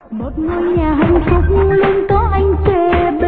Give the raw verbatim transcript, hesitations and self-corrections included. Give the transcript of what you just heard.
một ngôi nhà hạnh phúc luôn có anh kề bên.